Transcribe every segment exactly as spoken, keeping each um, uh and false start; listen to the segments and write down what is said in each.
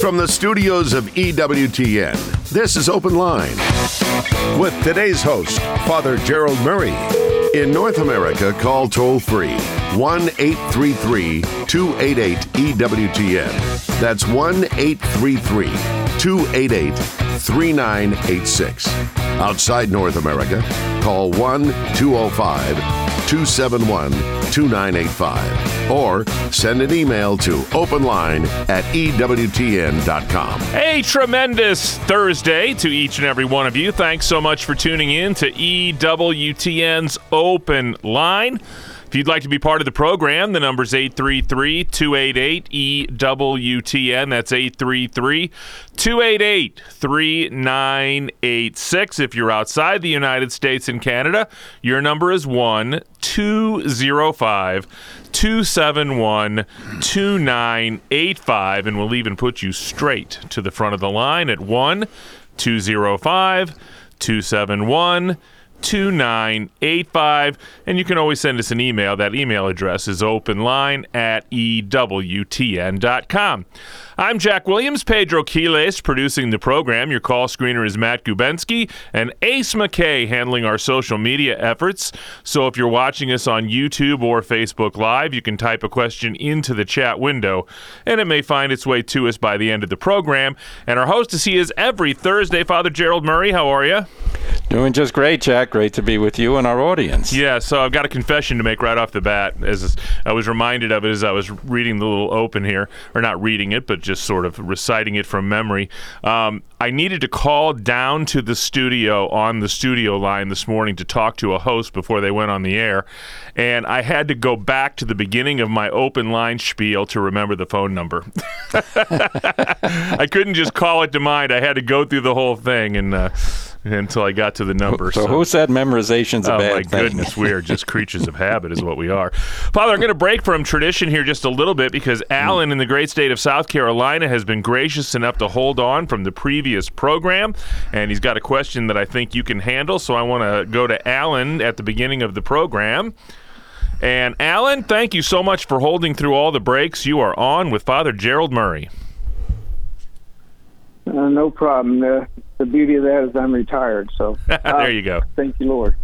From the studios of E W T N, this is Open Line with today's host, Father Gerald Murray. In North America, call toll-free one eight three three, two eight eight, E W T N. That's one eight three three, two eight eight, three nine eight six. Outside North America, call one two oh five, two seven one, two nine eight five or send an email to openline at E W T N dot com. A tremendous Thursday to each and every one of you. Thanks so much for tuning in to E W T N's Open Line. If you'd like to be part of the program, the number's eight three three, two eight eight, E W T N. That's eight three three, two eight eight, three nine eight six. If you're outside the United States and Canada, your number is one two oh five, two seven one, two nine eight five, and we'll even put you straight to the front of the line at one two oh five, two seven one, two nine eight five, and you can always send us an email. That email address is openline at E W T N dot com. I'm Jack Williams. Pedro Quiles producing the program. Your call screener is Matt Gubensky, and Ace McKay handling our social media efforts. So if you're watching us on YouTube or Facebook Live, you can type a question into the chat window, and it may find its way to us by the end of the program. And our host is he is every Thursday, Father Gerald Murray. How are you? Doing just great, Jack. Great to be with you and our audience. Yeah, so I've got a confession to make right off the bat. As I was reminded of it as I was reading the little open here, or not reading it, but just sort of reciting it from memory. Um, I needed to call down to the studio on the studio line this morning to talk to a host before they went on the air, and I had to go back to the beginning of my open line spiel to remember the phone number. I couldn't just call it to mind. I had to go through the whole thing and uh, until I got to the number. So, so who said memorization's a oh bad my thing? Goodness, we are just creatures of habit is what we are. Father, I'm going to break from tradition here just a little bit because Alan in the great state of South Carolina has been gracious enough to hold on from the previous program, and he's got a question that I think you can handle, so I want to go to Alan at the beginning of the program. And Alan, thank you so much for holding through all the breaks. You are on with Father Gerald Murray. Uh, no problem. Uh, the beauty of that is I'm retired, so uh, there you go. Thank you, Lord.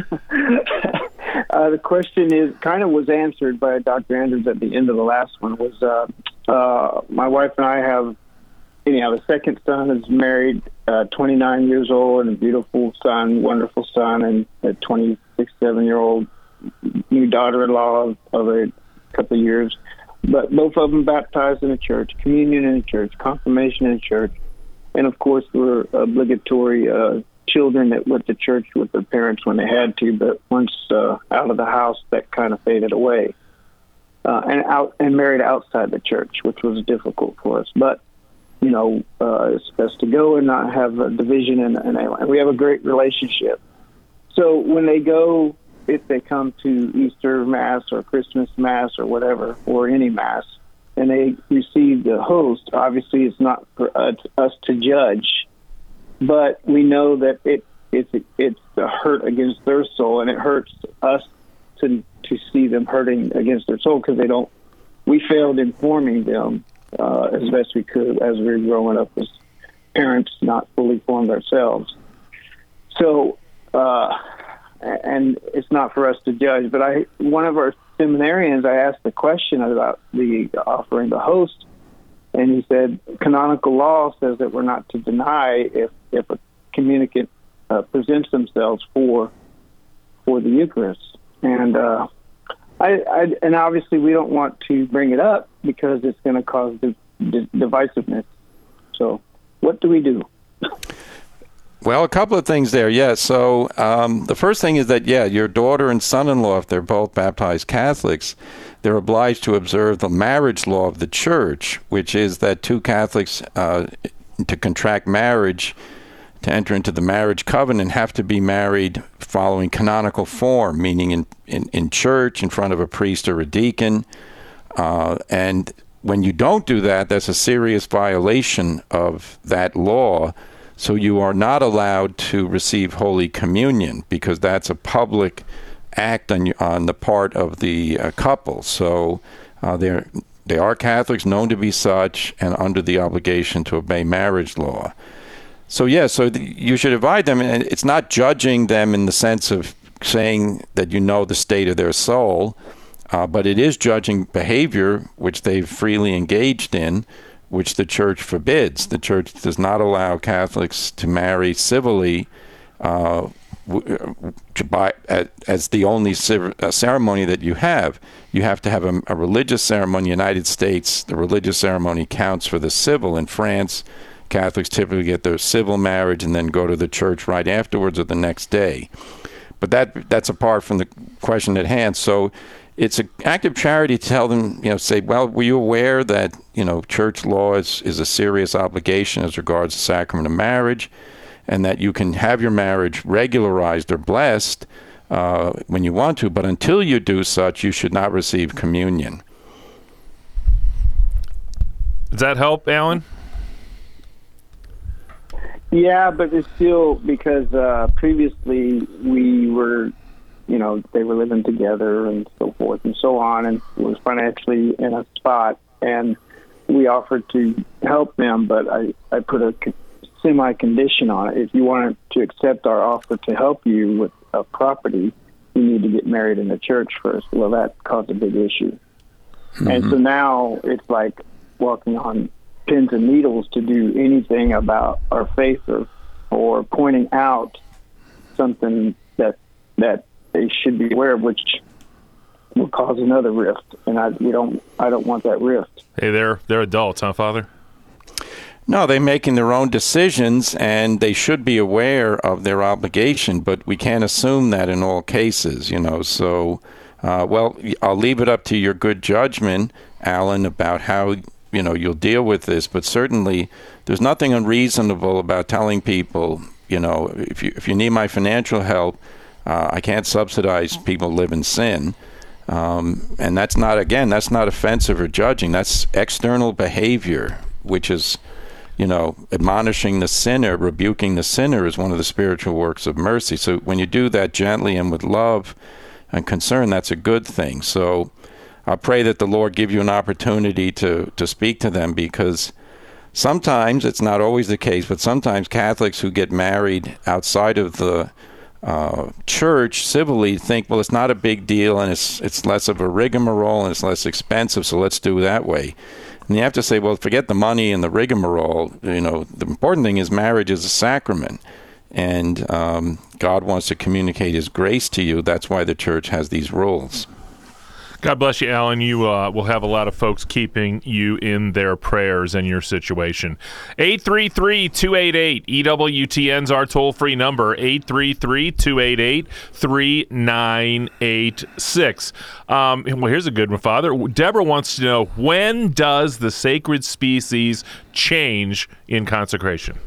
uh, the question is kind of was answered by Doctor Andrews at the end of the last one. Was uh, uh, my wife and I have, anyhow, the second son is married, uh, twenty-nine years old, and a beautiful son, wonderful son, and a twenty-six, seven-year-old new daughter-in-law of, of a couple of years. But both of them baptized in a church, communion in a church, confirmation in a church. And, of course, we're obligatory uh, children that went to church with their parents when they had to. But once uh, out of the house, that kind of faded away. Uh, and out and married outside the church, which was difficult for us. But, you know, uh, it's best to go and not have a division. And, and we have a great relationship. So when they go, if they come to Easter Mass or Christmas Mass or whatever, or any Mass, and they receive the host, obviously it's not for us to judge, but we know that it it's it's a hurt against their soul, and it hurts us to to see them hurting against their soul because they don't. We failed informing them uh, as best we could as we were growing up as parents, not fully formed ourselves. So, uh, and it's not for us to judge. But I, one of our seminarians, I asked the question about the offering the host, and he said canonical law says that we're not to deny if if a communicant uh, presents themselves for for the Eucharist, and uh, I, I and obviously we don't want to bring it up because it's going to cause div- div- divisiveness. So, what do we do? Well, a couple of things there, yes. So um, the first thing is that, yeah, your daughter and son-in-law, if they're both baptized Catholics, they're obliged to observe the marriage law of the Church, which is that two Catholics, uh, to contract marriage, to enter into the marriage covenant, have to be married following canonical form, meaning in, in, in church, in front of a priest or a deacon. Uh, and when you don't do that, that's a serious violation of that law. So you are not allowed to receive Holy Communion because that's a public act on on the part of the uh, couple. So uh, they're they are Catholics, known to be such, and under the obligation to obey marriage law. So, yeah, so th- you should invite them. And it's not judging them in the sense of saying that you know the state of their soul, uh, but it is judging behavior which they've freely engaged in, which the church forbids. The church does not allow Catholics to marry civilly uh, by, as the only ceremony that you have. You have to have a, a religious ceremony. In the United States, the religious ceremony counts for the civil. In France, Catholics typically get their civil marriage and then go to the church right afterwards or the next day. But that that's apart from the question at hand. So it's an act of charity to tell them, you know, say, well, were you aware that, you know, church law is, is a serious obligation as regards the sacrament of marriage, and that you can have your marriage regularized or blessed uh, when you want to, but until you do such, you should not receive communion. Does that help, Alan? Yeah, but it's still because uh, previously we were, you know, they were living together and so forth and so on, and was financially in a spot, and we offered to help them, but I, I put a semi-condition on it. If you wanted to accept our offer to help you with a property, you need to get married in the church first. Well, that caused a big issue. Mm-hmm. And so now it's like walking on pins and needles to do anything about our faith or, or pointing out something that that they should be aware of, which will cause another rift. And I we don't I don't want that rift. Hey, they're they're adults, huh, Father? No, they're making their own decisions, and they should be aware of their obligation, but we can't assume that in all cases, you know. So, uh, well, I'll leave it up to your good judgment, Alan, about how, you know, you'll deal with this, but certainly there's nothing unreasonable about telling people, you know, if you if you need my financial help, uh, I can't subsidize people who live in sin. Um, and that's not, again, that's not offensive or judging. That's external behavior, which is, you know, admonishing the sinner, rebuking the sinner is one of the spiritual works of mercy. So when you do that gently and with love and concern, that's a good thing. So I pray that the Lord give you an opportunity to, to speak to them, because sometimes, it's not always the case, but sometimes Catholics who get married outside of the uh, church civilly think, well, it's not a big deal, and it's it's less of a rigmarole, and it's less expensive, so let's do it that way. And you have to say, well, forget the money and the rigmarole. You know, the important thing is marriage is a sacrament, and um, God wants to communicate His grace to you. That's why the church has these rules. God bless you, Alan. You uh, will have a lot of folks keeping you in their prayers and your situation. eight three three, two eight eight, E W T N's our toll-free number, eight three three, two eight eight, three nine eight six. Um, well, here's a good one, Father. Deborah wants to know, when does the sacred species change in consecration?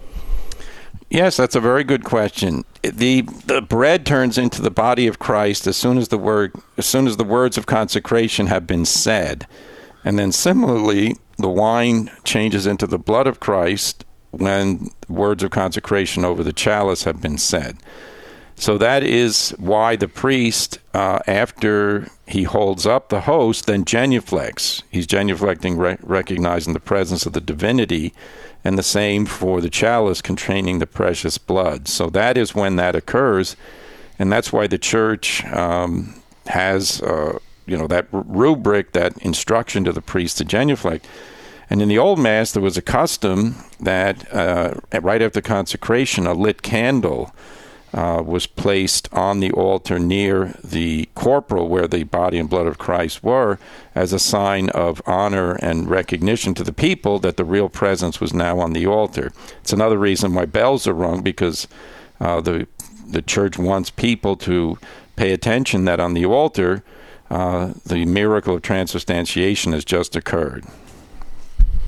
Yes, that's a very good question. The the bread turns into the body of Christ as soon as the word as soon as the words of consecration have been said. And then similarly, the wine changes into the blood of Christ when words of consecration over the chalice have been said. So that is why the priest, uh, after he holds up the host, then genuflects. He's genuflecting, re- recognizing the presence of the divinity, and the same for the chalice containing the precious blood. So that is when that occurs, and that's why the church um, has, uh, you know, that rubric, that instruction to the priest to genuflect. And in the old Mass, there was a custom that uh, right after consecration, a lit candle Uh, was placed on the altar near the corporal where the body and blood of Christ were, as a sign of honor and recognition to the people that the real presence was now on the altar. It's another reason why bells are rung, because uh, the the church wants people to pay attention that on the altar, uh, the miracle of transubstantiation has just occurred.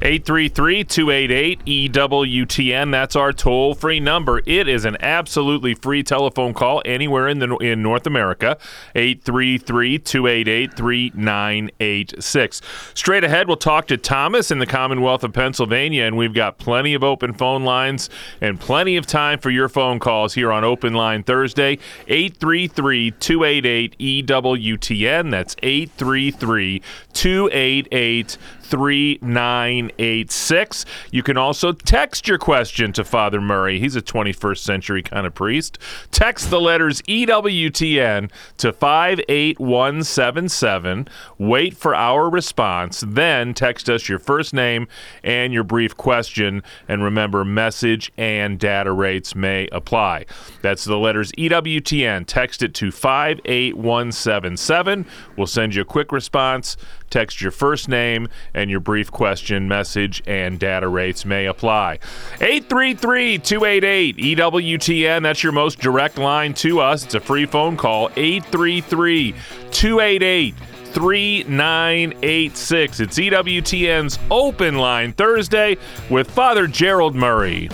eight three three, two eight eight, E W T N. That's our toll-free number. It is an absolutely free telephone call anywhere in the in North America. eight three three, two eight eight, three nine eight six. Straight ahead, we'll talk to Thomas in the Commonwealth of Pennsylvania, and we've got plenty of open phone lines and plenty of time for your phone calls here on Open Line Thursday. eight three three, two eight eight, E W T N. That's eight three three, two eight eight, three nine eight six. You can also text your question to Father Murray. He's a twenty-first century kind of priest. Text the letters E W T N to five eight one seven seven. Wait for our response. Then text us your first name and your brief question. And remember, message and data rates may apply. That's the letters E W T N. Text it to five eight one seven seven. We'll send you a quick response. Text your first name and your brief question, message, and data rates may apply. eight three three, two eight eight, E W T N. That's your most direct line to us. It's a free phone call. eight three three, two eight eight, three nine eight six. It's E W T N's Open Line Thursday with Father Gerald Murray.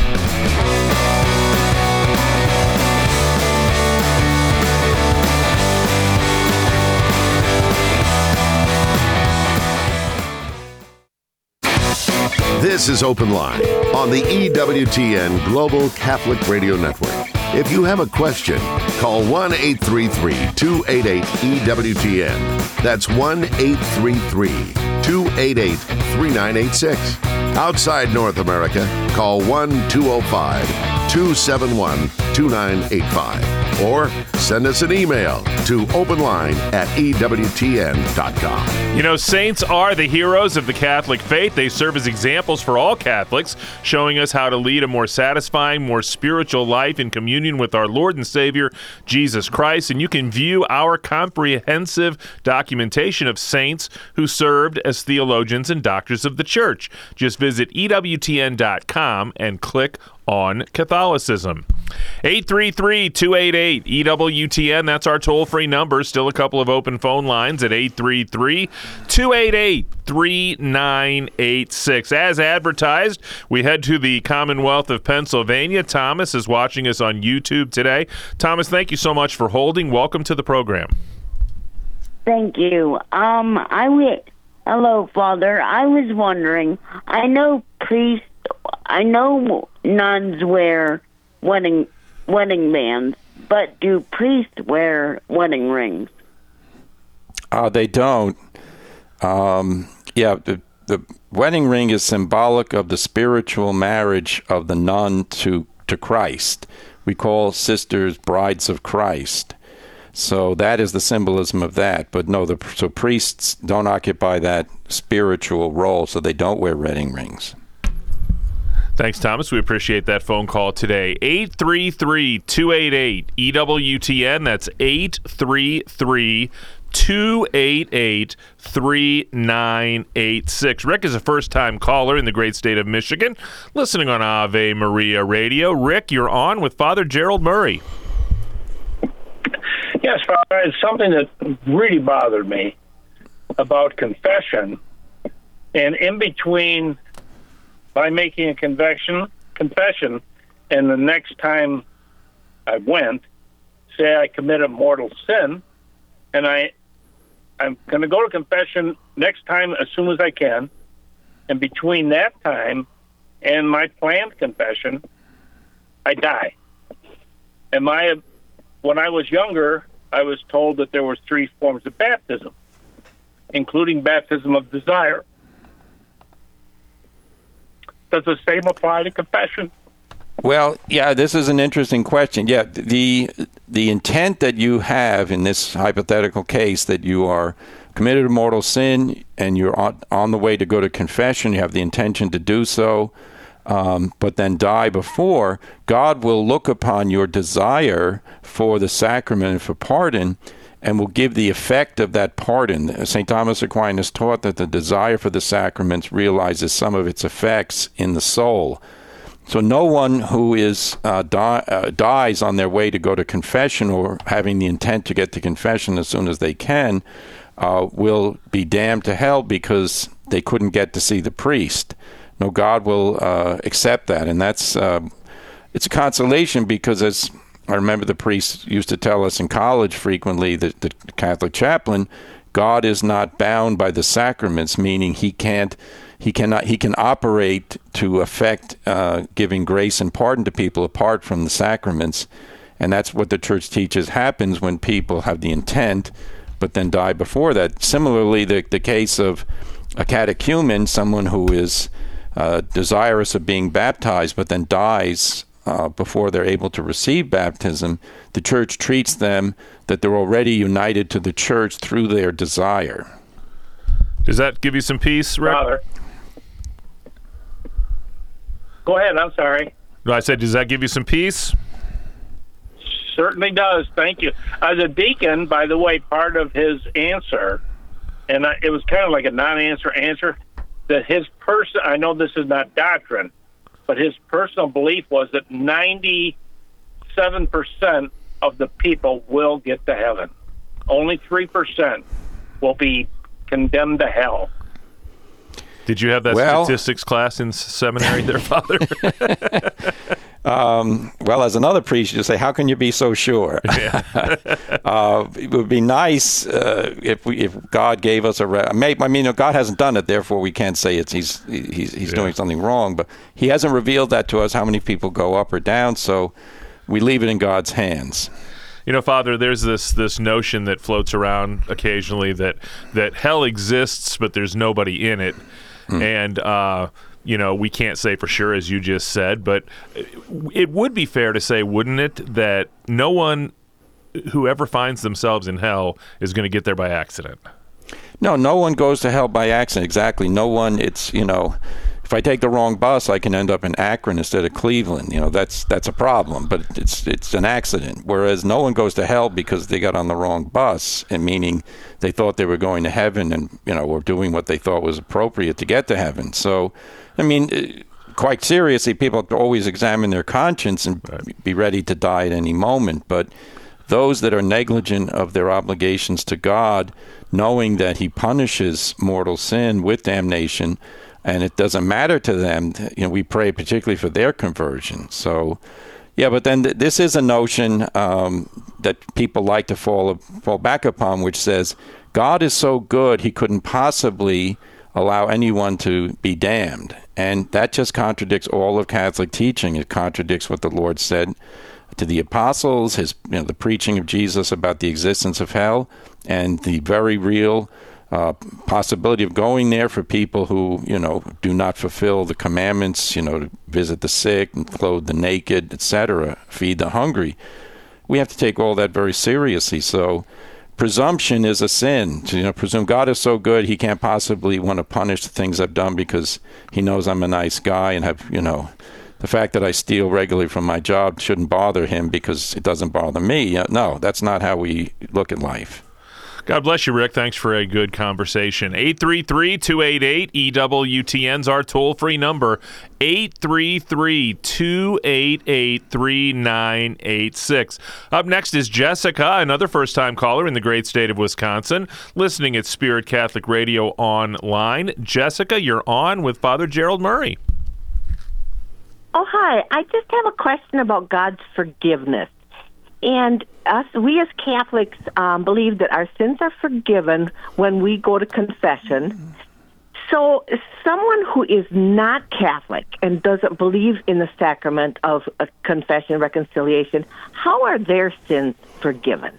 This is Open Line on the E W T N Global Catholic Radio Network. If you have a question, call one eight three three, two eight eight, E W T N. That's one eight three three, two eight eight, three nine eight six. Outside North America, call one two zero five, two seven one, two nine eight five. Or send us an email to openline at E W T N dot com. You know, saints are the heroes of the Catholic faith. They serve as examples for all Catholics, showing us how to lead a more satisfying, more spiritual life in communion with our Lord and Savior, Jesus Christ. And you can view our comprehensive documentation of saints who served as theologians and doctors of the Church. Just visit E W T N dot com and click on Catholicism. eight three three, two eight eight, E W T N. That's our toll-free number. Still a couple of open phone lines at eight three three, two eight eight, three nine eight six. As advertised, we head to the Commonwealth of Pennsylvania. Thomas is watching us on YouTube today. Thomas, thank you so much for holding. Welcome to the program. Thank you. Um, I w- Hello, Father. I was wondering, I know priests, I know nuns wear wedding wedding bands, but do priests wear wedding rings? Uh, they don't. Um, yeah, the, the wedding ring is symbolic of the spiritual marriage of the nun to, to Christ. We call sisters brides of Christ. So that is the symbolism of that. But no, the, so priests don't occupy that spiritual role, so they don't wear wedding rings. Thanks, Thomas. We appreciate that phone call today. eight three three, two eight eight, E W T N. That's eight three three, two eight eight, three nine eight six. Rick is a first-time caller in the great state of Michigan, listening on Ave Maria Radio. Rick, you're on with Father Gerald Murray. Yes, Father, it's something that really bothered me about confession. And in between, by making a confession, confession, and the next time I went, say I commit a mortal sin, and I, I'm going to go to confession next time as soon as I can, and between that time and my planned confession, I die. Am I, when I was younger, I was told that there were three forms of baptism, including baptism of desire. Does the same apply to confession? Well, yeah, this is an interesting question. Yeah, the the intent that you have in this hypothetical case, that you are committed a mortal sin and you're on, on the way to go to confession, you have the intention to do so, um, but then die before, God will look upon your desire for the sacrament and for pardon and will give the effect of that pardon. Saint Thomas Aquinas taught that the desire for the sacraments realizes some of its effects in the soul. So no one who is uh, die, uh, dies on their way to go to confession or having the intent to get to confession as soon as they can uh, will be damned to hell, because they couldn't get to see the priest. No, God will uh, accept that, and that's uh, it's a consolation because, as I remember, the priest used to tell us in college frequently, the, the Catholic chaplain, God is not bound by the sacraments, meaning he can't, he cannot, he can operate to affect uh, giving grace and pardon to people apart from the sacraments, and that's what the Church teaches happens when people have the intent, but then die before that. Similarly, the the case of a catechumen, someone who is uh, desirous of being baptized, but then dies uh, before they're able to receive baptism, the Church treats them that they're already united to the Church through their desire. Does that give you some peace, Rick? Father. Go ahead, I'm sorry. No, I said, does that give you some peace? Certainly does. Thank you. As a deacon, by the way, part of his answer, and I, it was kind of like a non-answer answer, that his person, I know this is not doctrine, but his personal belief was that ninety-seven percent of the people will get to heaven. Only three percent will be condemned to hell. Did you have that well, statistics class in seminary there, Father? Um, well, as another priest, you say, how can you be so sure? Yeah. uh, it would be nice uh, if we, if God gave us a. Re- I mean, you know, God hasn't done it, therefore we can't say it's he's he's he's yeah. doing something wrong. But He hasn't revealed that to us. How many people go up or down? So we leave it in God's hands. You know, Father, there's this this notion that floats around occasionally that that hell exists, but there's nobody in it, mm. and. Uh, You know, we can't say for sure, as you just said, but it would be fair to say, wouldn't it, that no one who ever finds themselves in hell is going to get there by accident? No, no one goes to hell by accident. Exactly. No one, it's, you know, if I take the wrong bus, I can end up in Akron instead of Cleveland. You know, that's that's a problem, but it's it's an accident. Whereas no one goes to hell because they got on the wrong bus, and meaning they thought they were going to heaven and, you know, were doing what they thought was appropriate to get to heaven. So, I mean, quite seriously, people have to always examine their conscience and be ready to die at any moment. But those that are negligent of their obligations to God, knowing that He punishes mortal sin with damnation, and it doesn't matter to them, you know, we pray particularly for their conversion. So, yeah, but then th- this is a notion um, that people like to fall fall back upon, which says God is so good He couldn't possibly allow anyone to be damned. And that just contradicts all of Catholic teaching. It contradicts what the Lord said to the apostles, his, you know, the preaching of Jesus about the existence of hell, and the very real uh, possibility of going there for people who, you know, do not fulfill the commandments, you know, to visit the sick and clothe the naked, et cetera, feed the hungry. We have to take all that very seriously. So presumption is a sin. To, you know, presume God is so good He can't possibly want to punish the things I've done because He knows I'm a nice guy and have, you know, the fact that I steal regularly from my job shouldn't bother Him because it doesn't bother me. No, that's not how we look at life. God bless you, Rick. Thanks for a good conversation. eight three three, two eight eight, E W T N's our toll-free number, eight three three, two eight eight, three nine eight six. Up next is Jessica, another first-time caller in the great state of Wisconsin, listening at Spirit Catholic Radio online. Jessica, you're on with Father Gerald Murray. Oh, hi. I just have a question about God's forgiveness. And us, we as Catholics um, believe that our sins are forgiven when we go to confession. So someone who is not Catholic and doesn't believe in the sacrament of uh, confession and reconciliation, how are their sins forgiven?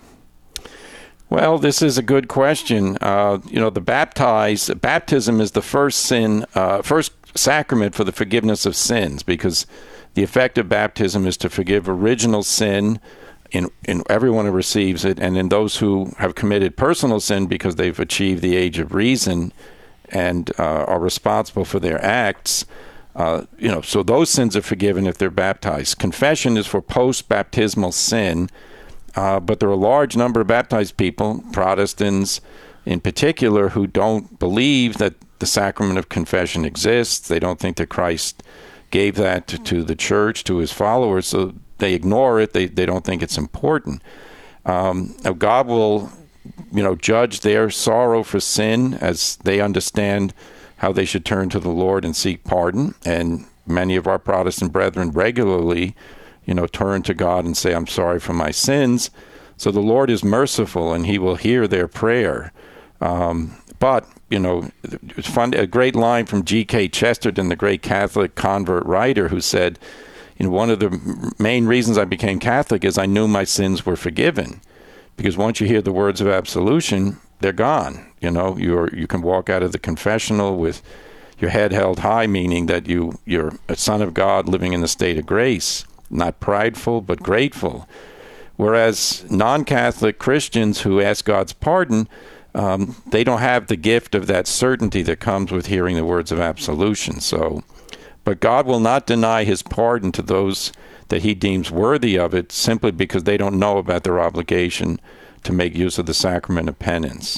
Well, this is a good question. Uh, you know, the baptized, baptism is the first sin, uh, first sacrament for the forgiveness of sins, because the effect of baptism is to forgive original sin in, in everyone who receives it, and in those who have committed personal sin because they've achieved the age of reason and uh, are responsible for their acts. Uh, you know, so those sins are forgiven if they're baptized. Confession is for post-baptismal sin, uh, but there are a large number of baptized people, Protestants in particular, who don't believe that the sacrament of confession exists. They don't think that Christ gave that to, to the church, to his followers, so they ignore it. They they don't think it's important. Um, God will, you know, judge their sorrow for sin as they understand how they should turn to the Lord and seek pardon. And many of our Protestant brethren regularly, you know, turn to God and say, I'm sorry for my sins. So the Lord is merciful, and he will hear their prayer. Um, but, you know, it's fun, a great line from G K Chesterton, the great Catholic convert writer, who said, you know, one of the main reasons I became Catholic is I knew my sins were forgiven. Because once you hear the words of absolution, they're gone. You know, you're you can walk out of the confessional with your head held high, meaning that you, you're a son of God living in a state of grace, not prideful, but grateful. Whereas non-Catholic Christians who ask God's pardon, um, they don't have the gift of that certainty that comes with hearing the words of absolution. So, but God will not deny his pardon to those that he deems worthy of it simply because they don't know about their obligation to make use of the sacrament of penance.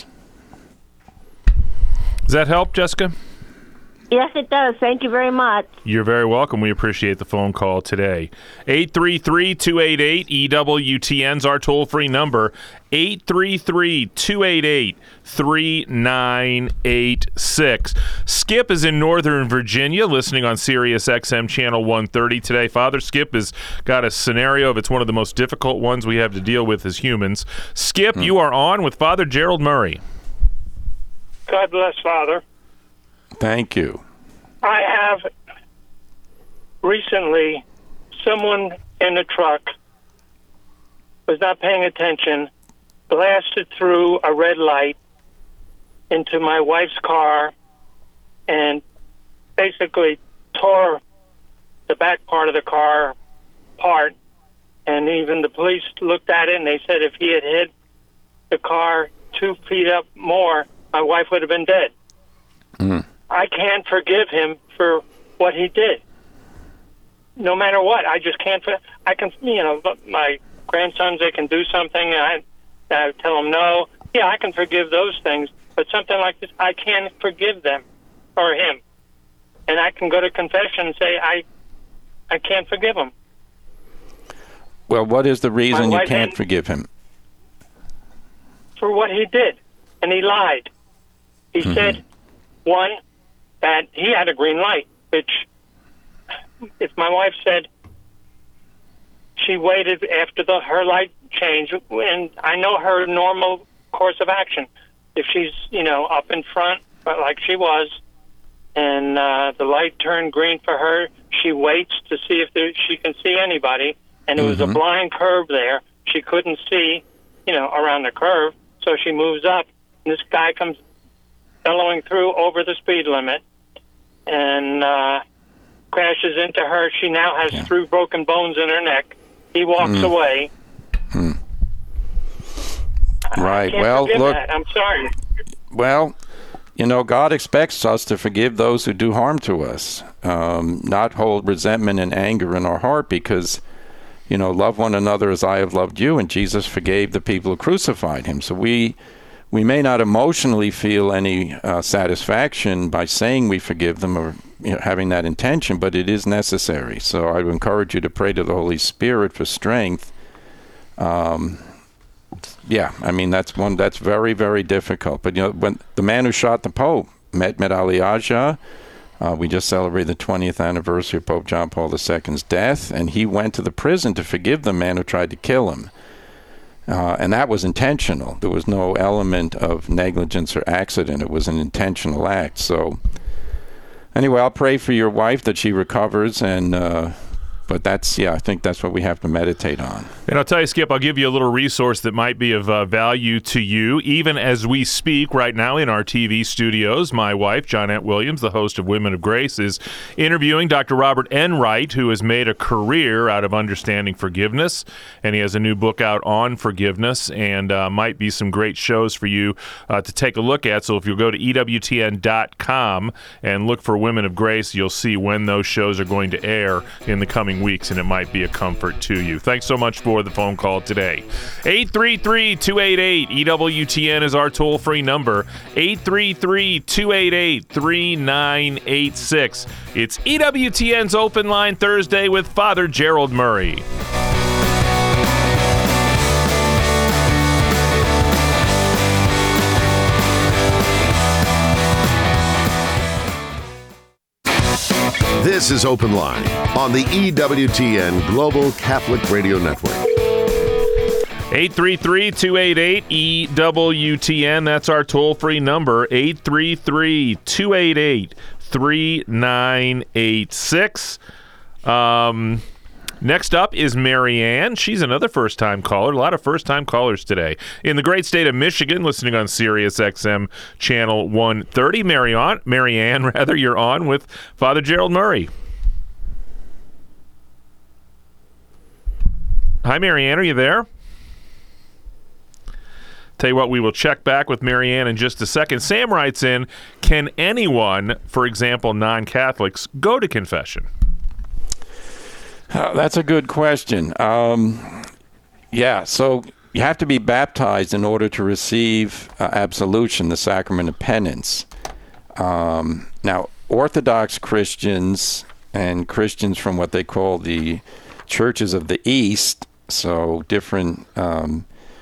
Does that help, Jessica? Yes, it does. Thank you very much. You're very welcome. We appreciate the phone call today. eight three three, two eight eight, E W T N's our toll-free number. eight three three, two eight eight, three nine eight six. Skip is in Northern Virginia, listening on Sirius X M Channel one thirty today. Father, Skip has got a scenario of it's one of the most difficult ones we have to deal with as humans. Skip, hmm. you are on with Father Gerald Murray. God bless, Father. Thank you. I have recently, someone in the truck was not paying attention, blasted through a red light into my wife's car and basically tore the back part of the car apart. And even the police looked at it and they said if he had hit the car two feet up more, my wife would have been dead. Mm. I can't forgive him for what he did. No matter what, I just can't. I can, you know, my grandsons, they can do something, and I, I tell them no. Yeah, I can forgive those things, but something like this, I can't forgive them or him. And I can go to confession and say, I, I can't forgive him. Well, what is the reason you can't forgive him? For what he did, and he lied. He mm-hmm. said, one, that he had a green light, which if my wife said she waited after the her light changed, and I know her normal course of action. If she's, you know, up in front, like she was, and uh, the light turned green for her, she waits to see if there, she can see anybody, and it mm-hmm. was a blind curve there. She couldn't see, you know, around the curve, so she moves up, and this guy comes bellowing through over the speed limit and uh, crashes into her. She now has yeah. three broken bones in her neck. He walks mm. away. Mm. Right. Well, look. That. I'm sorry. Well, you know, God expects us to forgive those who do harm to us, um, not hold resentment and anger in our heart because, you know, love one another as I have loved you, and Jesus forgave the people who crucified him. So we we may not emotionally feel any uh, satisfaction by saying we forgive them or you know, having that intention, but it is necessary. So I would encourage you to pray to the Holy Spirit for strength. Um, yeah, I mean, that's one that's very, very difficult. But, you know, when the man who shot the Pope, Mehmet Ali Agca, uh, we just celebrated the twentieth anniversary of Pope John Paul the Second's death, and he went to the prison to forgive the man who tried to kill him. Uh, and that was intentional. There was no element of negligence or accident. It was an intentional act. So anyway, I'll pray for your wife that she recovers. And uh, but that's, yeah, I think that's what we have to meditate on. And I'll tell you, Skip, I'll give you a little resource that might be of uh, value to you. Even as we speak right now in our T V studios, my wife, Johnette Williams, the host of Women of Grace, is interviewing Doctor Robert Enright, who has made a career out of understanding forgiveness. And he has a new book out on forgiveness and uh, might be some great shows for you uh, to take a look at. So if you'll go to E W T N dot com and look for Women of Grace, you'll see when those shows are going to air in the coming weeks, and it might be a comfort to you. Thanks so much for the phone call today. eight three three, two eight eight, E W T N is our toll-free number. eight three three, two eight eight, three nine eight six. It's E W T N's Open Line Thursday with Father Gerald Murray. This is Open Line on the E W T N Global Catholic Radio Network. eight three three, two eight eight, E W T N. That's our toll-free number, eight three three, two eight eight, three nine eight six. Um, next up is Marianne. She's another first-time caller. A lot of first-time callers today. In the great state of Michigan, listening on Sirius X M Channel one thirty. Marianne, Marianne, rather, you're on with Father Gerald Murray. Hi, Marianne. Are you there? Tell you what, we will check back with Marianne in just a second. Sam writes in, can anyone, for example, non-Catholics, go to confession? Uh, that's a good question. Um, yeah, so you have to be baptized in order to receive uh, absolution, the sacrament of penance. Um, now, Orthodox Christians and Christians from what they call the churches of the East, so different um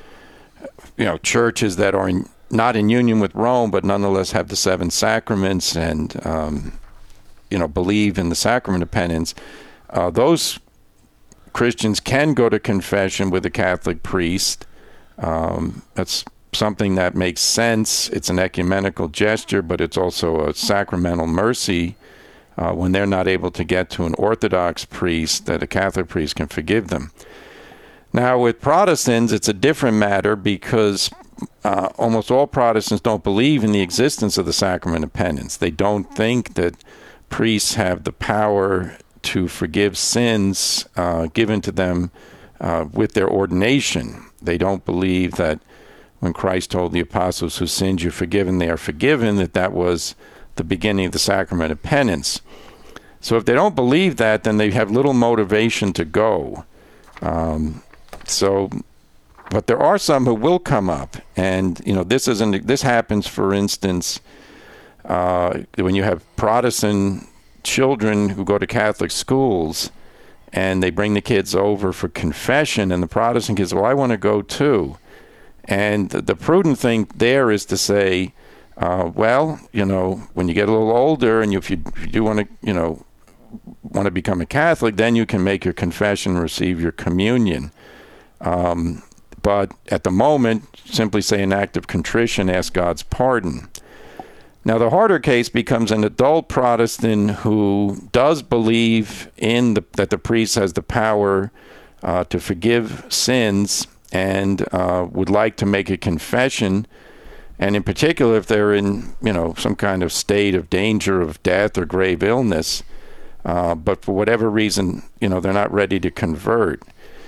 you know, churches that are in, not in union with Rome, but nonetheless have the seven sacraments and, um, you know, believe in the sacrament of penance, uh, those Christians can go to confession with a Catholic priest. Um, that's something that makes sense. It's an ecumenical gesture, but it's also a sacramental mercy uh, when they're not able to get to an Orthodox priest, that a Catholic priest can forgive them. Now, with Protestants, it's a different matter because uh, almost all Protestants don't believe in the existence of the sacrament of penance. They don't think that priests have the power to forgive sins uh, given to them uh, with their ordination. They don't believe that when Christ told the apostles, whose sins you're forgiven, they are forgiven, that that was the beginning of the sacrament of penance. So if they don't believe that, then they have little motivation to go. Um, So, but there are some who will come up, and you know this isn't. This happens, for instance, uh, when you have Protestant children who go to Catholic schools, and they bring the kids over for confession, and the Protestant kids, well, I want to go too, and the, the prudent thing there is to say, uh, well, you know, when you get a little older, and you, if you, if you do want to, you know, want to become a Catholic, then you can make your confession, receive your communion. Um, but at the moment, simply say an act of contrition, ask God's pardon. Now, the harder case becomes an adult Protestant who does believe in the, that the priest has the power uh, to forgive sins and uh, would like to make a confession. And in particular, if they're in, you know, some kind of state of danger of death or grave illness, uh, but for whatever reason, you know, they're not ready to convert.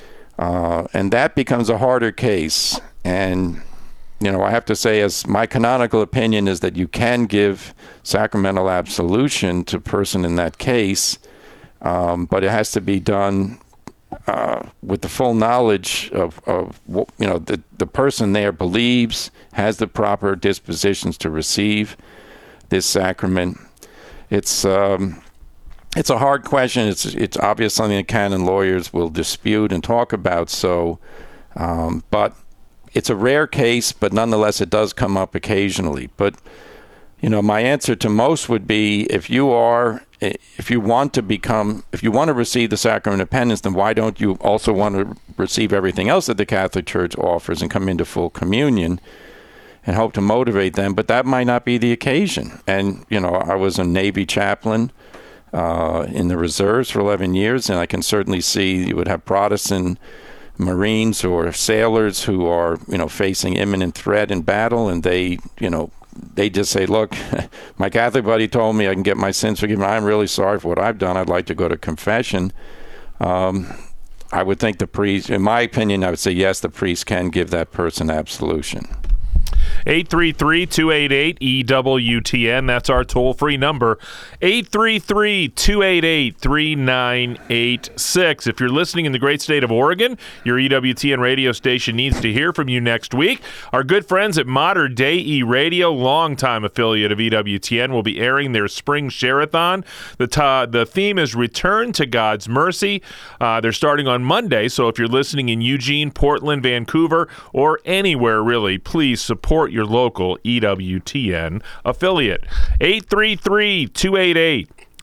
Uh, and that becomes a harder case. And, you know, I have to say, as my canonical opinion is that you can give sacramental absolution to a person in that case, um, but it has to be done uh, with the full knowledge of, of what, you know, the, the person there believes, has the proper dispositions to receive this sacrament. It's... Um, It's a hard question. It's it's obvious something that canon lawyers will dispute and talk about. So, um, but it's a rare case, but nonetheless, it does come up occasionally. But, you know, my answer to most would be, if you are, if you want to become, if you want to receive the sacrament of penance, then why don't you also want to receive everything else that the Catholic Church offers and come into full communion and hope to motivate them? But that might not be the occasion. And, you know, I was a Navy chaplain Uh, in the reserves for eleven years, and I can certainly see you would have Protestant Marines or sailors who are, you know, facing imminent threat in battle, and they, you know, they just say, look, my Catholic buddy told me I can get my sins forgiven. I'm really sorry for what I've done. I'd like to go to confession. Um, I would think the priest, in my opinion, I would say, yes, the priest can give that person absolution. eight three three, two eight eight, E W T N. That's our toll-free number. eight three three, two eight eight, three nine eight six. If you're listening in the great state of Oregon, your E W T N radio station needs to hear from you next week. Our good friends at Mater Dei Radio, longtime affiliate of E W T N, will be airing their spring share-a-thon. The, ta- the theme is Return to God's Mercy. Uh, they're starting on Monday, so if you're listening in Eugene, Portland, Vancouver, or anywhere really, please support your local E W T N affiliate. eight three three, two eight eight,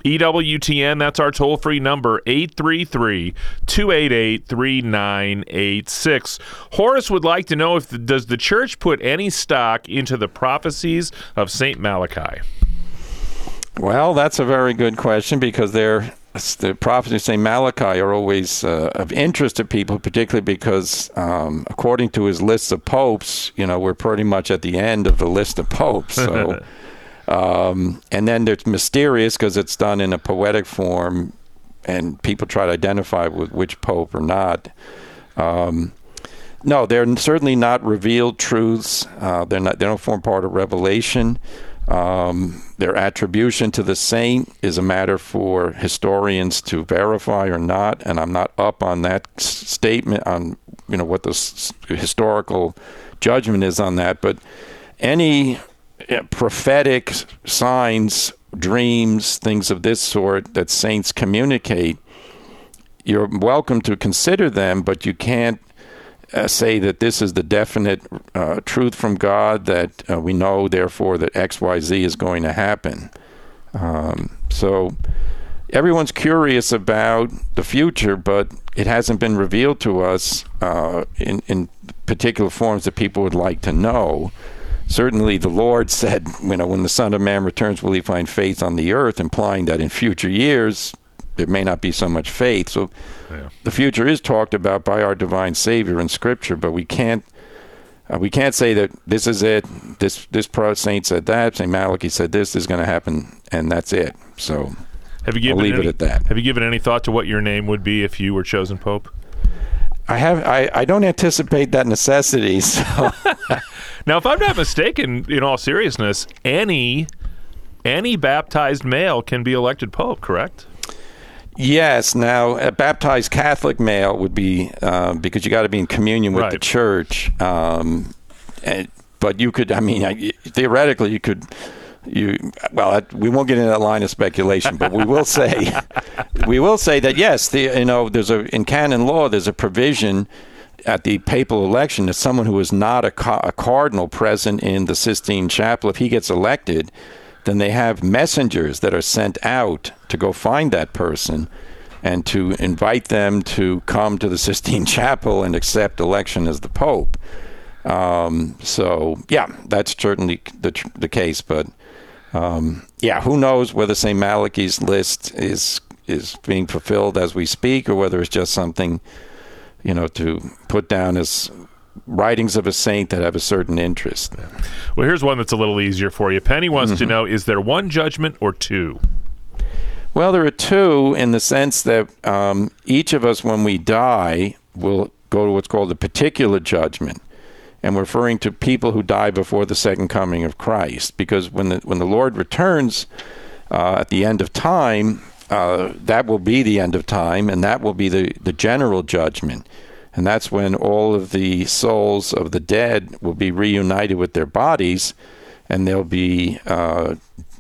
E W T N, that's our toll-free number, eight three three, two eight eight, three nine eight six. Horace would like to know if the, does the church put any stock into the prophecies of Saint Malachi? Well, that's a very good question, because they're the prophecies of Saint Malachi are always uh, of interest to people, particularly because, um, according to his list of popes, you know, we're pretty much at the end of the list of popes. So, um, and then it's mysterious because it's done in a poetic form, and people try to identify with which pope or not. Um, no, they're certainly not revealed truths. Uh, they're not. They don't form part of Revelation. Um, their attribution to the saint is a matter for historians to verify or not, and I'm not up on that s- statement on, you know, what the s- historical judgment is on that. But any uh, prophetic signs, dreams, things of this sort that saints communicate, you're welcome to consider them, but you can't Uh, say that this is the definite uh, truth from God, that uh, we know, therefore, that X Y Z is going to happen. Um, so everyone's curious about the future, but it hasn't been revealed to us uh, in, in particular forms that people would like to know. Certainly the Lord said, you know, when the Son of Man returns, will he find faith on the earth, implying that in future years there may not be so much faith. So yeah. The future is talked about by our divine Savior in Scripture, but we can't uh, we can't say that this is it. This this pro saint said that. Saint Malachi said this is going to happen, and that's it. So have you given I'll leave any, it at that. Have you given any thought to what your name would be if you were chosen Pope? I have. I, I don't anticipate that necessity. So. Now, if I'm not mistaken, in all seriousness, any any baptized male can be elected Pope, correct? Yes. Now, a baptized Catholic male would be, uh, because you got to be in communion with right. the church. Um, and, but you could, I mean, I, theoretically, you could, you well, we won't get into that line of speculation, but we will say, we will say that yes, the you know, there's a in canon law, there's a provision at the papal election that someone who is not a, ca- a cardinal present in the Sistine Chapel, if he gets elected, then they have messengers that are sent out to go find that person and to invite them to come to the Sistine Chapel and accept election as the Pope. Um, so, yeah, that's certainly the, the case. But, um, yeah, who knows whether Saint Malachi's list is is being fulfilled as we speak, or whether it's just something, you know, to put down as writings of a saint that have a certain interest. Well, here's one that's a little easier for you. Penny wants mm-hmm. to know, is there one judgment or two? Well, there are two, in the sense that um, each of us, when we die, will go to what's called a particular judgment. And we're referring to people who die before the second coming of Christ. Because when the, when the Lord returns uh, at the end of time, uh, that will be the end of time, and that will be the, the general judgment. And that's when all of the souls of the dead will be reunited with their bodies, and they'll be uh,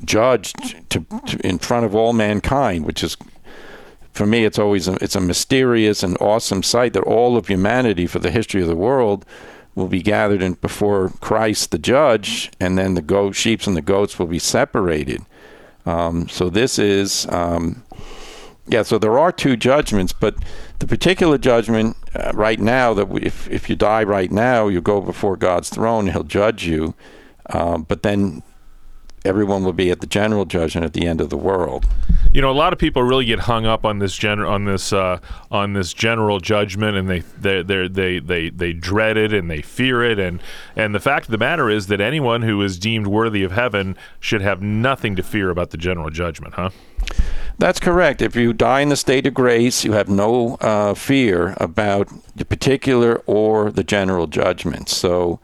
judged to, to, in front of all mankind, which is, for me, it's always a, it's a mysterious and awesome sight that all of humanity for the history of the world will be gathered in before Christ the judge, and then the goat, sheep and the goats will be separated. Um, so this is... Um, Yeah, so there are two judgments, but the particular judgment uh, right now, that we, if if you die right now, you go before God's throne, he'll judge you, uh, but then everyone will be at the general judgment at the end of the world. You know, a lot of people really get hung up on this gen- on this uh, on this general judgment, and they they they they they they dread it and they fear it, and and the fact of the matter is that anyone who is deemed worthy of heaven should have nothing to fear about the general judgment, huh? That's correct. If you die in the state of grace, you have no uh, fear about the particular or the general judgment. So,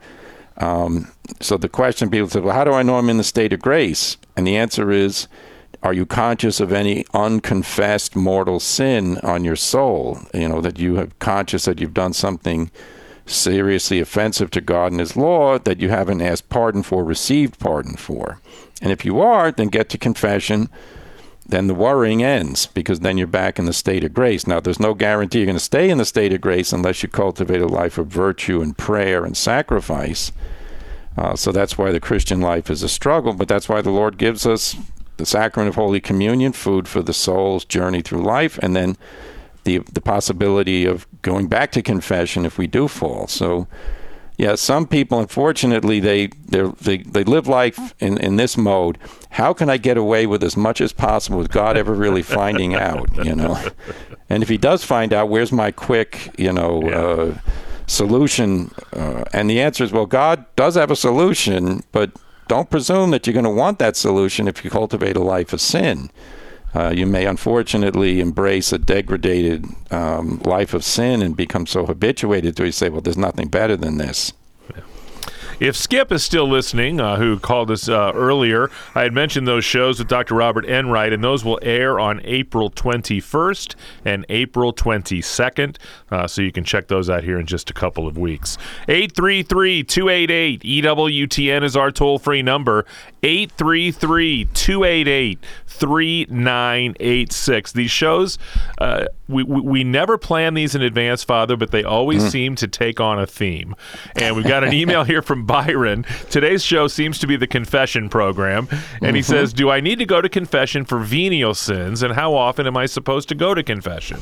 um, so the question, people say, well, how do I know I'm in the state of grace? And the answer is, are you conscious of any unconfessed mortal sin on your soul? You know, that you have conscious that you've done something seriously offensive to God and his law that you haven't asked pardon for, received pardon for. And if you are, then get to confession. Then the worrying ends, because then you're back in the state of grace. Now, there's no guarantee you're going to stay in the state of grace unless you cultivate a life of virtue and prayer and sacrifice. Uh, so that's why the Christian life is a struggle, but that's why the Lord gives us the sacrament of Holy Communion, food for the soul's journey through life, and then the the possibility of going back to confession if we do fall. So, yeah, some people, unfortunately, they they they live life in, in this mode. How can I get away with as much as possible with God ever really finding out, you know? And if he does find out, where's my quick, you know, yeah. uh, solution? Uh, and the answer is, well, God does have a solution, but don't presume that you're going to want that solution if you cultivate a life of sin. Uh, you may unfortunately embrace a degraded um, life of sin and become so habituated to it, you say, well, there's nothing better than this. If Skip is still listening, uh, who called us uh, earlier, I had mentioned those shows with Doctor Robert Enright, and those will air on April twenty-first and April twenty-second, uh, so you can check those out here in just a couple of weeks. eight three three, two eight eight, E W T N is our toll-free number, eight three three, two eight eight, three nine eight six. These shows, uh, we, we we never plan these in advance, Father, but they always mm. seem to take on a theme. And we've got an email here from Byron. Today's show seems to be the confession program. And mm-hmm. he says, do I need to go to confession for venial sins? And how often am I supposed to go to confession?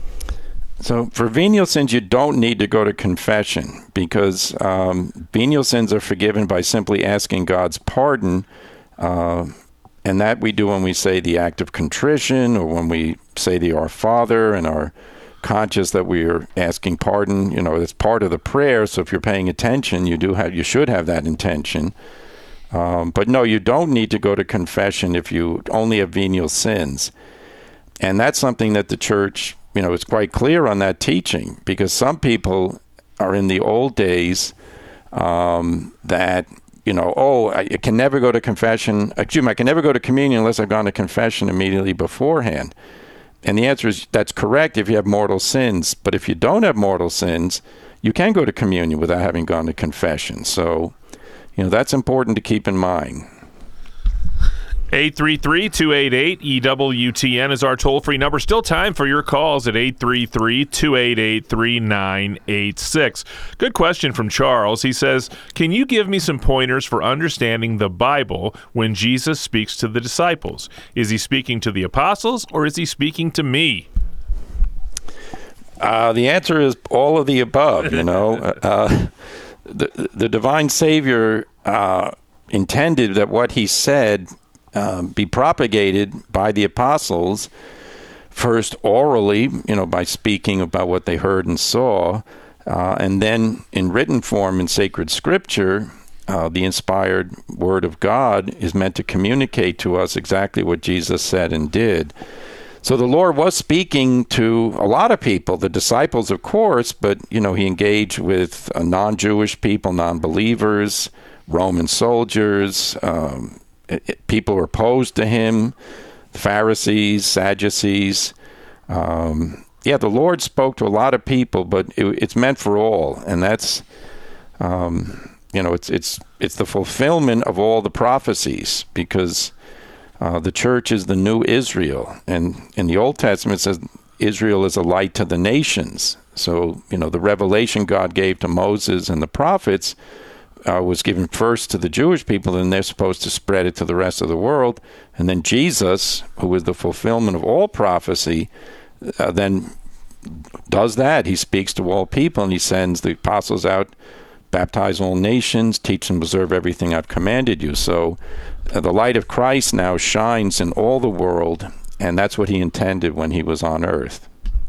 So for venial sins, you don't need to go to confession because um, venial sins are forgiven by simply asking God's pardon. Uh, and that we do when we say the act of contrition or when we say the Our Father and are conscious that we are asking pardon. You know, that's part of the prayer. So if you're paying attention, you do have, you should have that intention. Um, but no, you don't need to go to confession if you only have venial sins. And that's something that the church, you know, is quite clear on that teaching, because some people are in the old days um, that, you know, oh, I can never go to confession. Excuse me, I can never go to communion unless I've gone to confession immediately beforehand. And the answer is that's correct if you have mortal sins. But if you don't have mortal sins, you can go to communion without having gone to confession. So, you know, that's important to keep in mind. eight three three, two eight eight, E W T N is our toll-free number. Still time for your calls at eight three three, two eight eight, three nine eight six. Good question from Charles. He says, can you give me some pointers for understanding the Bible when Jesus speaks to the disciples? Is he speaking to the apostles or is he speaking to me? Uh, the answer is all of the above, you know. uh, the, the divine Savior uh, intended that what he said Um, be propagated by the apostles, first orally, you know, by speaking about what they heard and saw, uh, and then in written form in sacred scripture. Uh, the inspired word of God is meant to communicate to us exactly what Jesus said and did. So the Lord was speaking to a lot of people, the disciples, of course, but, you know, he engaged with uh, non-Jewish people, non-believers, Roman soldiers, um, people were opposed to him, Pharisees, Sadducees. Um, yeah, the Lord spoke to a lot of people, but it, it's meant for all, and that's, um, you know, it's it's it's the fulfillment of all the prophecies, because uh, the church is the new Israel, and in the Old Testament it says Israel is a light to the nations. So, you know, the revelation God gave to Moses and the prophets Uh, was given first to the Jewish people, and they're supposed to spread it to the rest of the world. And then Jesus, who is the fulfillment of all prophecy, uh, then does that. He speaks to all people, and he sends the apostles out, baptize all nations, teach and observe everything I've commanded you. So uh, the light of Christ now shines in all the world, and that's what he intended when he was on earth.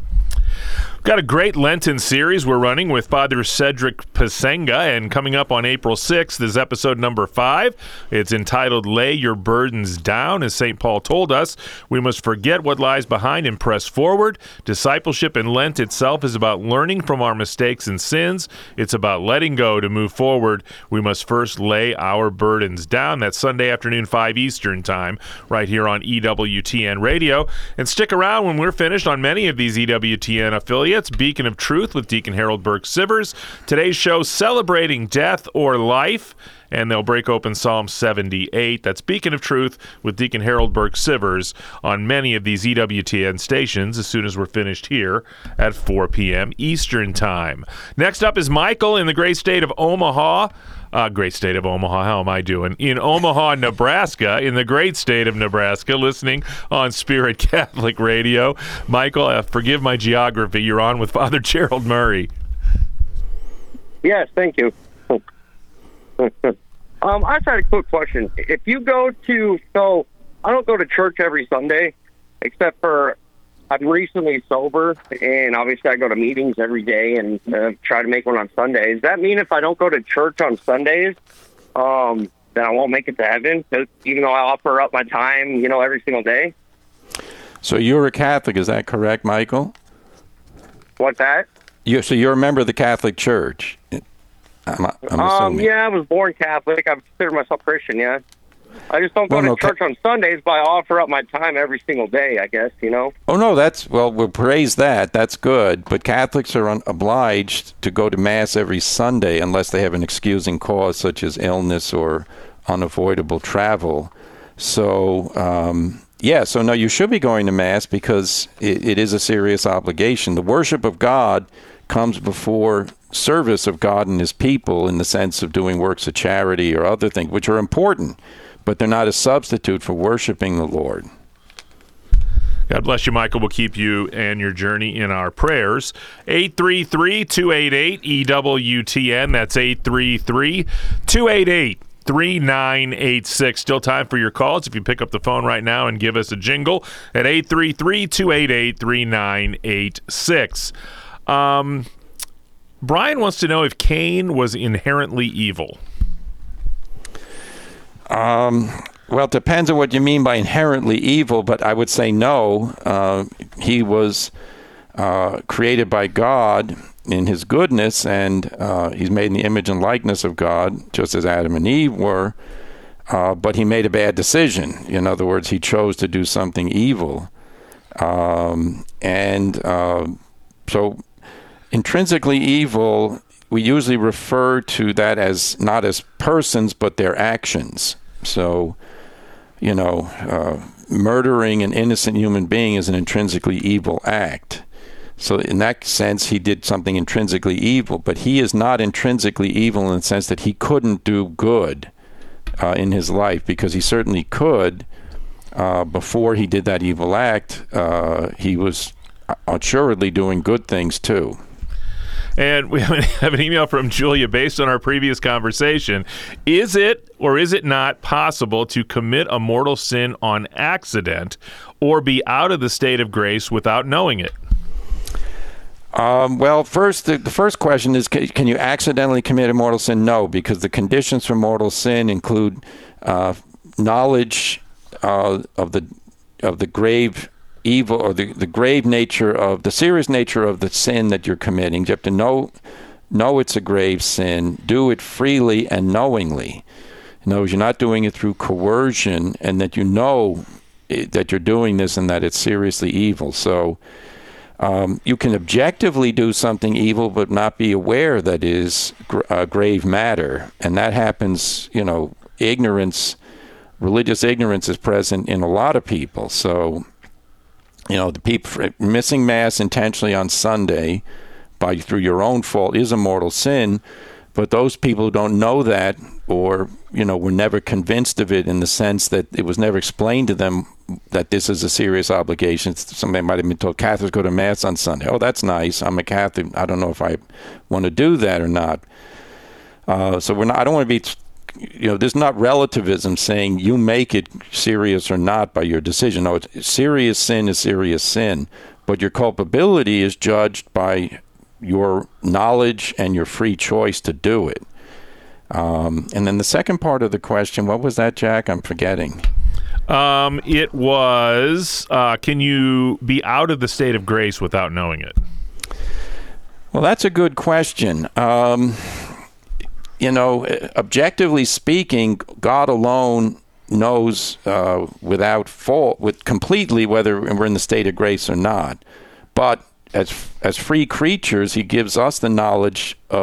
Got a great Lenten series we're running with Father Cedric Pasenga, and coming up on April sixth is episode number five. It's entitled Lay Your Burdens Down. As Saint Paul told us, we must forget what lies behind and press forward. Discipleship in Lent itself is about learning from our mistakes and sins. It's about letting go to move forward. We must first lay our burdens down. That's Sunday afternoon, five Eastern time, right here on E W T N Radio. And stick around when we're finished on many of these E W T N affiliates. Beacon of Truth with Deacon Harold Burke Sivers. Today's show celebrating death or life. and they'll break open Psalm seventy-eight. That's Beacon of Truth with Deacon Harold Burke-Sivers on many of these E W T N stations as soon as we're finished here at four p.m. Eastern Time. Next up is Michael in the great state of Omaha. Uh, great state of Omaha. How am I doing? In Omaha, Nebraska, in the great state of Nebraska, listening on Spirit Catholic Radio. Michael, uh, forgive my geography. You're on with Father Gerald Murray. Yes, thank you. um, I just had a quick question. If you go to, so I don't go to church every Sunday, except for I'm recently sober, and obviously I go to meetings every day and uh, try to make one on Sundays. Does that mean if I don't go to church on Sundays, um, then I won't make it to heaven, even though I offer up my time, you know, every single day? So you're a Catholic, is that correct, Michael? What's that? You, so you're a member of the Catholic Church? I'm, I'm um, yeah, I was born Catholic. I consider myself Christian, yeah. I just don't go well, to no, church on Sundays, but I offer up my time every single day, I guess, you know? Oh, no, that's, well, we'll praise that. That's good. But Catholics are un- obliged to go to Mass every Sunday unless they have an excusing cause, such as illness or unavoidable travel. So, um, yeah, so no, you should be going to Mass because it, it is a serious obligation. The worship of God comes before service of God and his people in the sense of doing works of charity or other things, which are important, but they're not a substitute for worshiping the Lord. God bless you, Michael. We'll keep you and your journey in our prayers. eight three three, two eight eight, E W T N. That's eight three three, two eight eight, three nine eight six. Still time for your calls. If you pick up the phone right now and give us a jingle at eight three three, two eight eight, three nine eight six. Um, Brian wants to know if Cain was inherently evil. Um, well, it depends on what you mean by inherently evil, but I would say no. Uh, he was uh, created by God in his goodness, and uh, he's made in the image and likeness of God, just as Adam and Eve were, uh, but he made a bad decision. In other words, he chose to do something evil. Um, and uh, so intrinsically evil, we usually refer to that as not as persons, but their actions. So, you know, uh, murdering an innocent human being is an intrinsically evil act. So in that sense, he did something intrinsically evil, but he is not intrinsically evil in the sense that he couldn't do good uh, in his life, because he certainly could. Uh, before he did that evil act, uh, he was assuredly doing good things too. And we have an email from Julia based on our previous conversation. Is it or is it not possible to commit a mortal sin on accident or be out of the state of grace without knowing it? Um, well, first, the, the first question is, can, can you accidentally commit a mortal sin? No, because the conditions for mortal sin include uh, knowledge uh, of the of the grave evil, or the, the grave nature of the serious nature of the sin that you're committing. You have to know know it's a grave sin, do it freely and knowingly. In other words, you're not doing it through coercion, and that you know it, that you're doing this and that it's seriously evil. So um, you can objectively do something evil but not be aware that is gr- uh, grave matter, and that happens, you know, ignorance, religious ignorance is present in a lot of people. So you know, the people missing Mass intentionally on Sunday by through your own fault is a mortal sin, but those people who don't know that, or, you know, were never convinced of it in the sense that it was never explained to them that this is a serious obligation. Somebody might have been told, Catholics go to Mass on Sunday. Oh, that's nice. I'm a Catholic. I don't know if I want to do that or not. Uh, so we're not, I don't want to be... You know, there's not relativism saying you make it serious or not by your decision. No, it's, serious sin is serious sin, but your culpability is judged by your knowledge and your free choice to do it. Um, and then the second part of the question, what was that, Jack? I'm forgetting. Um, it was, uh, can you be out of the state of grace without knowing it? Well, that's a good question. Um, you know, objectively speaking, God alone knows uh, without fault, with completely whether we're in the state of grace or not. But as as free creatures, he gives us the knowledge of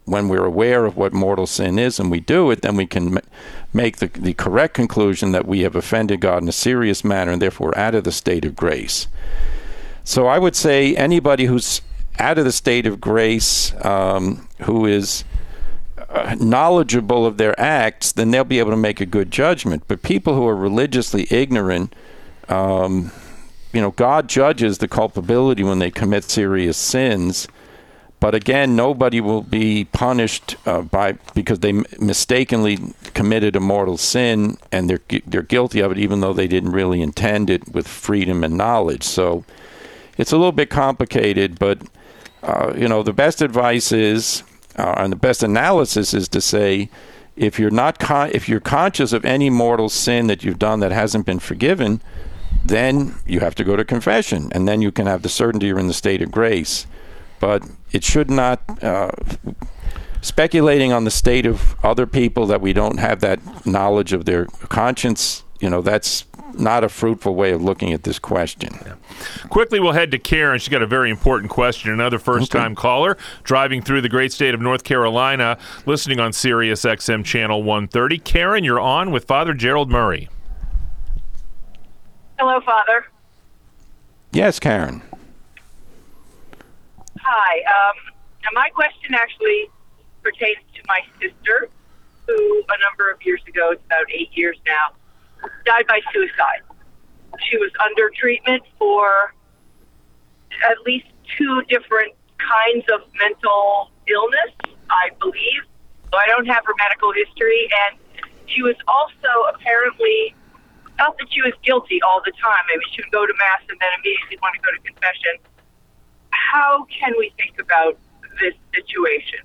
when we're aware of what mortal sin is and we do it, then we can m- make the, the correct conclusion that we have offended God in a serious manner and therefore out of the state of grace. So I would say anybody who's out of the state of grace, um, who is uh, knowledgeable of their acts, then they'll be able to make a good judgment. But people who are religiously ignorant, um, you know, God judges the culpability when they commit serious sins. But again, nobody will be punished uh, by because they m- mistakenly committed a mortal sin, and they're they're guilty of it, even though they didn't really intend it with freedom and knowledge. So it's a little bit complicated, but uh, you know, the best advice is, uh, and the best analysis is to say, if you're not con- if you're conscious of any mortal sin that you've done that hasn't been forgiven, then you have to go to confession, and then you can have the certainty you're in the state of grace. But it should not, uh, speculating on the state of other people that we don't have that knowledge of their conscience, you know, that's not a fruitful way of looking at this question. Yeah. Quickly, we'll head to Karen. She's got a very important question. Another first-time okay. caller driving through the great state of North Carolina, listening on Sirius X M Channel one thirty. Karen, you're on with Father Gerald Murray. Hello, Father. Yes, Karen. Hi. Um, and my question actually pertains to my sister, who a number of years ago, it's about eight years now, died by suicide. She was under treatment for at least two different kinds of mental illness, I believe. So I don't have her medical history. And she was also apparently, not that she was guilty all the time. I mean, she would go to Mass and then immediately want to go to confession. How can we think about this situation?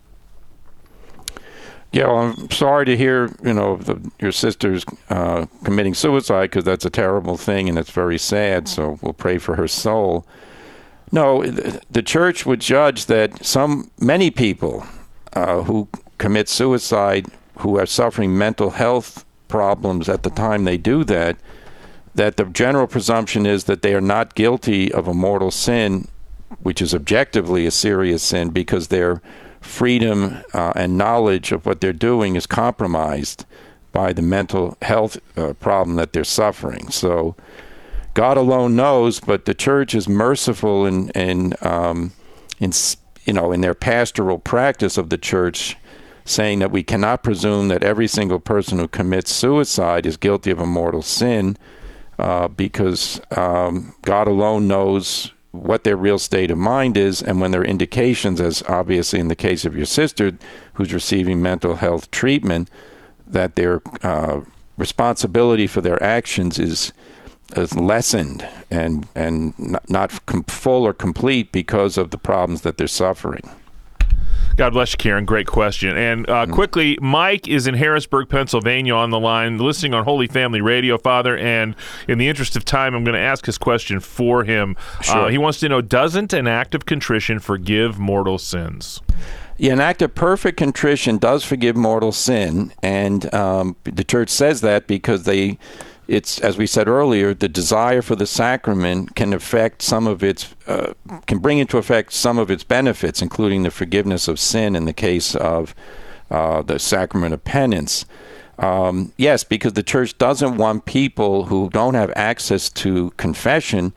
Yeah, well, I'm sorry to hear, you know, the, your sister's uh, committing suicide, because that's a terrible thing and it's very sad. So we'll pray for her soul. No, the church would judge that some many people uh, who commit suicide, who are suffering mental health problems at the time they do that, that the general presumption is that they are not guilty of a mortal sin, which is objectively a serious sin, because their freedom uh, and knowledge of what they're doing is compromised by the mental health uh, problem that they're suffering. So God alone knows, but the church is merciful in in um, in you know in their pastoral practice of the church, saying that we cannot presume that every single person who commits suicide is guilty of a mortal sin, uh, because um, God alone knows what their real state of mind is, and when there are indications, as obviously in the case of your sister who's receiving mental health treatment, that their uh, responsibility for their actions is is lessened and and not, not com- full or complete because of the problems that they're suffering. God bless you, Karen. Great question. And uh, mm-hmm. quickly, Mike is in Harrisburg, Pennsylvania on the line, listening on Holy Family Radio, Father. And in the interest of time, I'm going to ask his question for him. Sure. Uh, he wants to know, doesn't an act of contrition forgive mortal sins? Yeah, an act of perfect contrition does forgive mortal sin. And um, the church says that because they... It's, as we said earlier, the desire for the sacrament can affect some of its, uh, can bring into effect some of its benefits, including the forgiveness of sin in the case of uh, the sacrament of penance. Um, yes, because the church doesn't want people who don't have access to confession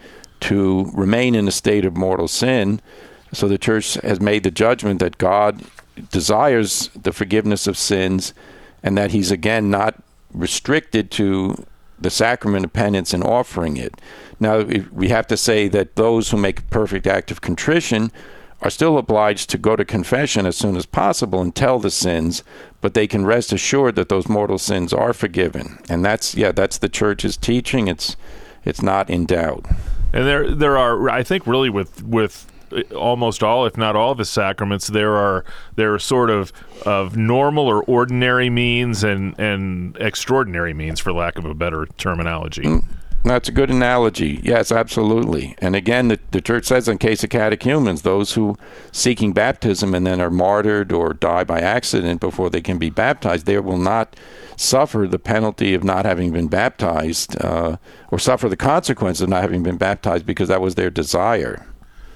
to remain in a state of mortal sin. So the church has made the judgment that God desires the forgiveness of sins, and that he's again not restricted to the sacrament of penance and offering it. Now, we have to say that those who make a perfect act of contrition are still obliged to go to confession as soon as possible and tell the sins, but they can rest assured that those mortal sins are forgiven. And that's, yeah, that's the church's teaching. It's it's not in doubt. And there there are, I think, really with with almost all, if not all, of the sacraments, there are there are sort of of normal or ordinary means and and extraordinary means, for lack of a better terminology. Mm, that's a good analogy. Yes, absolutely. And again, the, the church says in case of catechumens, those who seeking baptism and then are martyred or die by accident before they can be baptized, they will not suffer the penalty of not having been baptized, uh, or suffer the consequence of not having been baptized, because that was their desire.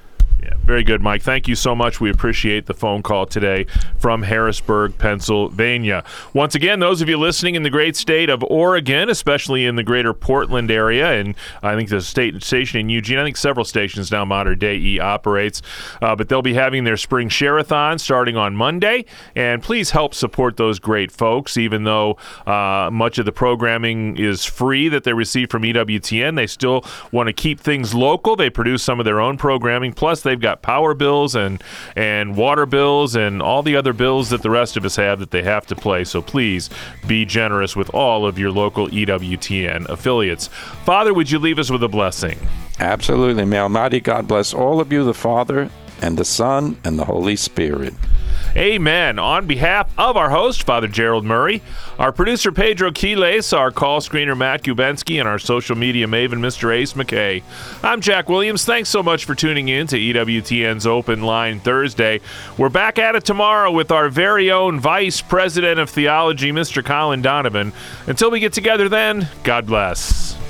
Yeah, very good, Mike. Thank you so much. We appreciate the phone call today from Harrisburg, Pennsylvania. Once again, those of you listening in the great state of Oregon, especially in the greater Portland area, and I think the state station in Eugene, I think several stations now Modern Day E operates, uh, but they'll be having their spring share-a-thon starting on Monday, and please help support those great folks. Even though uh, much of the programming is free that they receive from E W T N, they still want to keep things local. They produce some of their own programming, plus they've got power bills and and water bills and all the other bills that the rest of us have that they have to pay. So please be generous with all of your local E W T N affiliates. Father, would you leave us with a blessing? Absolutely. May Almighty God bless all of you, the Father and the Son and the Holy Spirit. Amen. On behalf of our host, Father Gerald Murray, our producer, Pedro Quiles, our call screener, Matt Kubensky, and our social media maven, Mister Ace McKay, I'm Jack Williams. Thanks so much for tuning in to E W T N's Open Line Thursday. We're back at it tomorrow with our very own Vice President of Theology, Mister Colin Donovan. Until we get together then, God bless.